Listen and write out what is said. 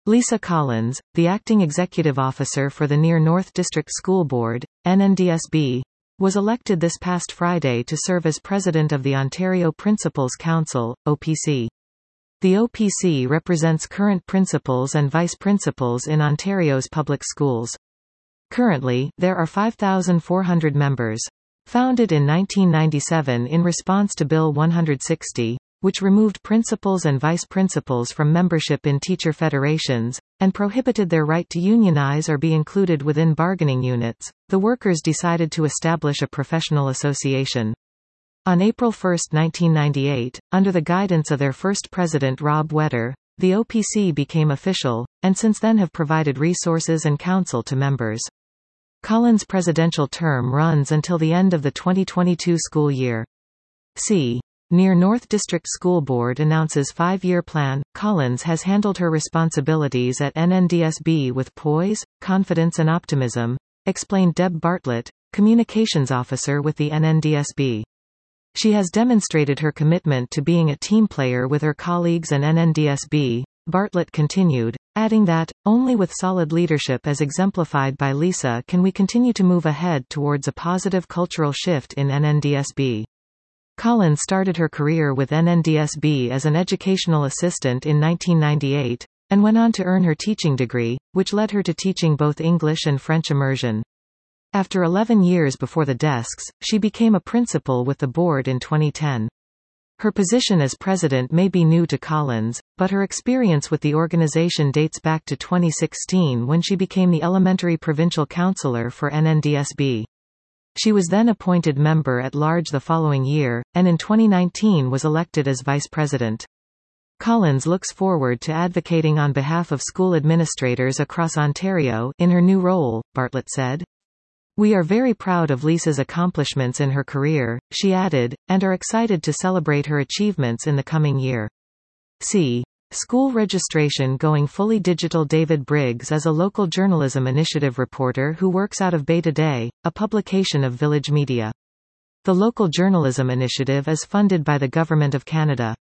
Lisa Collins, the acting executive officer for the Near North District School Board, NNDSB, was elected this past Friday to serve as president of the Ontario Principals Council, OPC. The OPC represents current principals and vice principals in Ontario's public schools. Currently, there are 5,400 members. Founded in 1997 in response to Bill 160, which removed principals and vice principals from membership in teacher federations, and prohibited their right to unionize or be included within bargaining units, the workers decided to establish a professional association. On April 1, 1998, under the guidance of their first president Rob Wetter, the OPC became official, and since then have provided resources and counsel to members. Collins' presidential term runs until the end of the 2022 school year. Near North District School Board announces 5-year plan. Collins has handled her responsibilities at NNDSB with poise, confidence and optimism, explained Deb Bartlett, communications officer with the NNDSB. She has demonstrated her commitment to being a team player with her colleagues and NNDSB, Bartlett continued, adding that, only with solid leadership as exemplified by Lisa can we continue to move ahead towards a positive cultural shift in NNDSB. Collins started her career with NNDSB as an educational assistant in 1998, and went on to earn her teaching degree, which led her to teaching both English and French immersion. After 11 years before the desks, she became a principal with the board in 2010. Her position as president may be new to Collins, but her experience with the organization dates back to 2016 when she became the elementary provincial councillor for NNDSB. She was then appointed member at large the following year, and in 2019 was elected as vice president. Collins looks forward to advocating on behalf of school administrators across Ontario in her new role, Bartlett said. We are very proud of Lisa's accomplishments in her career, she added, and are excited to celebrate her achievements in the coming year. School registration going fully digital. David Briggs is a local journalism initiative reporter who works out of Bay Today, a publication of Village Media. The local journalism initiative is funded by the Government of Canada.